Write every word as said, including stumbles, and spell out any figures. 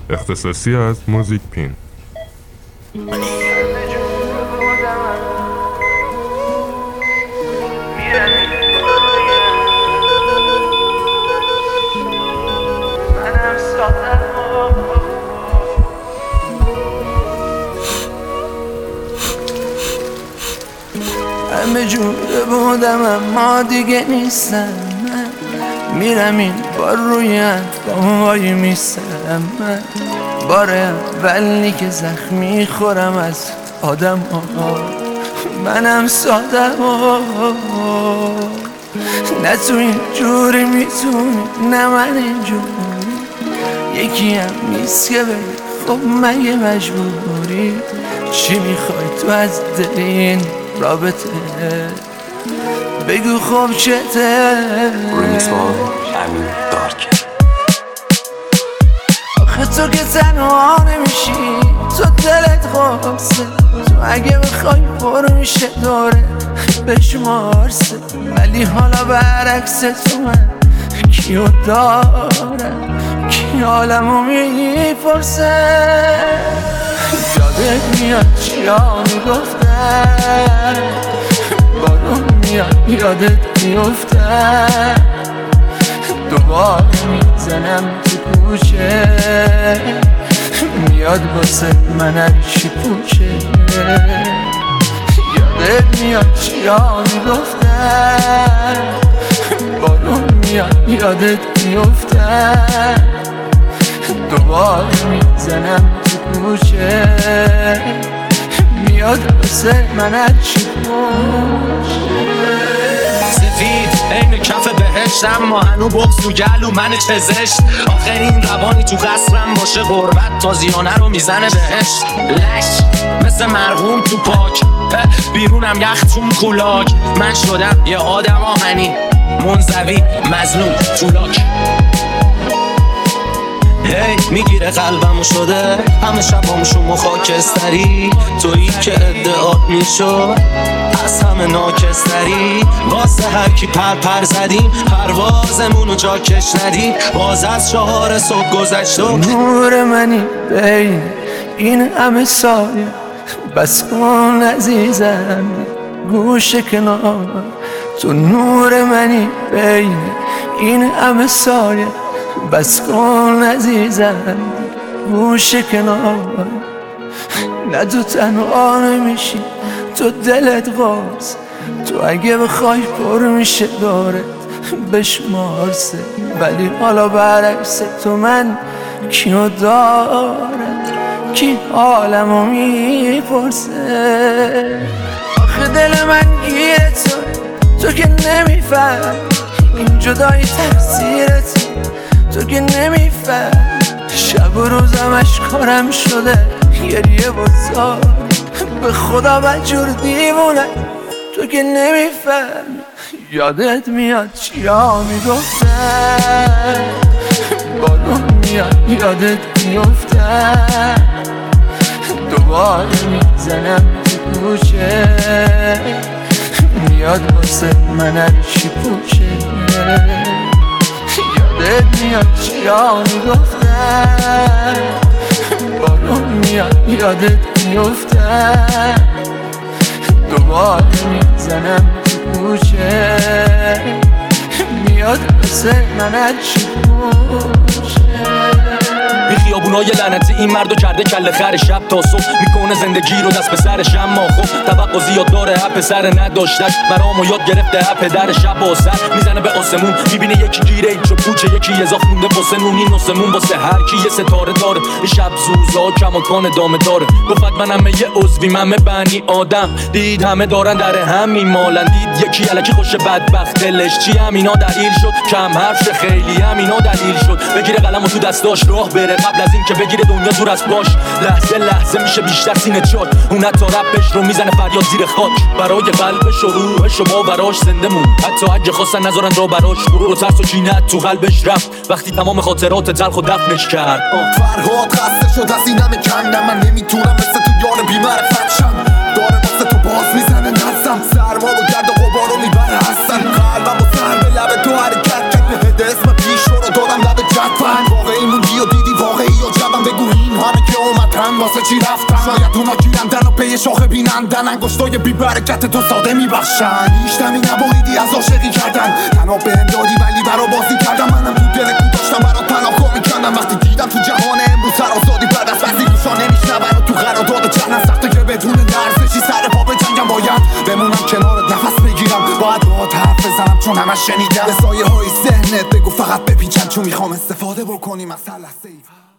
اختصاصی از موزیک پین. همه جوره بودم اما دیگه نیستم. من میرم این بار روی حرفام وای میستم. من بار اولی که زخمی خورم از آدم ها. منم سادم ها. نه تو این جوری میتونی نه من این جوری. یکی هم نیست که بگی خب مگه مجبوری. چی میخوای تو از دل این رابطه بگو خب چته. ریمیکس با امین دارک. آخه تو که تنها نمیشی، تو دلت خواسته. تو اگه بخوای برو میشه داره بشمارسه. ولی حالا برعکس تو من کیو دارم، کی حالمو میپرسه. یادت میاد چیا میگفتن، بارون میاد یادت میفتن. دوباره میزنم تو کوچه، میاد واسه من هرچی پوچه. یادت میاد چیا میگفتن، بارون میاد یادت میفتن. دوباره میزنم تو کوچه، میاد واسه من هرچی پوچه. سفید این کف بهشت اما هنو بغض تو گلو من چزشت. آخرین روانی تو قصرم باشه غربت تازیانه رو میزنه بهشت. لش مثل مرغوم تو پاک، بیرونم یخ تو کولاک. من شدم یه آدم آهنی منزوی مظلوم تو لاک. هی میگیره قلبمو شده همه شبام شما خاکستری. تویی که ادعات میشد از همه ناکستری. واسه هر کی پر پر زدیم پروازمونو جاکش ندی. باز از چهار صبح گذشت و نور منی بین این همه سایه. بس کن عزیزم گوش کنار. تو نور منی بین این همه سایه. بس کن عزیزم گوش کنار. نه تو تنها نمیشی، تو دلت غاز. تو اگه بخوای پر میشه داره بشمارسه. ولی حالا برعکس تو من کیو دارم، کی حالمو میپرسه. آخه دل من گیره تو، تو که نمیفهم این جدایی تقصیرت. تو که نمیفهم شب و روزم اشکارم شده گریه بزار. به خدا بدجور دیوونه تو که نمیفهم. یادت میاد چیا میگفتن، بارون میاد یادت میفتن. دوباره میزنم تو کوچه، میاد واسه من هرچی پوچه. یادت میاد چیا میگفتن، بارون میاد یادت میفتن. دوباره میزنم تو کوچه، میاد واسه من هرچی پوچه. بی خیابونای لعنتی این مردو کرده کله خر. شب تا صبح میکنه زندگی رو دست به سرش. اما خب توقع زیاد داره اپ سر نداشتش. برامو یاد گرفته اپ در شب با سر میزنه به آسمون. میبینه یکی گیره ایچو پوچه، یکی اضاف مونده واسه نون. این آسمون واسه هر کی یه ستاره داره. شب زوزا کماکان ادامه داره. گفت منم یه عضوی من بنی آدم. دید همه دارن در همین مالن. دید یکی الکی خوش بدبخت دلش چی همینا دلیل شد. کم حرف خیلی همینا دلیل شد. بگیره قلمو تو دستاش راه بره قبل از این که بگیره دنیا دور از باش. لحظه لحظه میشه بیشتر سینه چات. اون حتی رپش رو میزنه فریاد زیر خاک. برای قلبش و روحش و باوراش زنده مون. حتی اگه خواستن نذارن را براش. برو ترس و کینت تو قلبش رفت وقتی تمام خاطرات تلخ و دفنش کرد. فرهاد خسته شد از اینم کندم. من نمیتونم مثل تو یار بی‌معرفت شم. داره واسه تو باز میزنه نفسم. سرما و گرد و غبارو میبره هستن. قلبم و سر به لب تو حرکت کرد. هده اسم پیش رو دادم لب جدفن. واقعی موندی و دیدی واقعی و جبم. بگو واسه چی رفتن شاید اونا گیرندن و پی شاخه بینندن انگشتای بی برکت تو ساده میبخشن هیچ دمی نبایدی از عاشقی کردن تنها به امدادی ولی برا بازی کردم منم تو دل کو داشتم برا تنها میکردم وقتی دیدم تو جهان امروز سر آزادی بعد از بعضی گوشا نمیشنون و تو قرارداد چند سخته که بدون درسشی سر پا به جنگم باید بمونم کنارت نفس بگیرم باید باهات حرف بزنم چون همش شنیدم به سایه های ذهنت بگو فقط بپیچن چون میخوام استفاده بکنیم از هر لحظه‌ای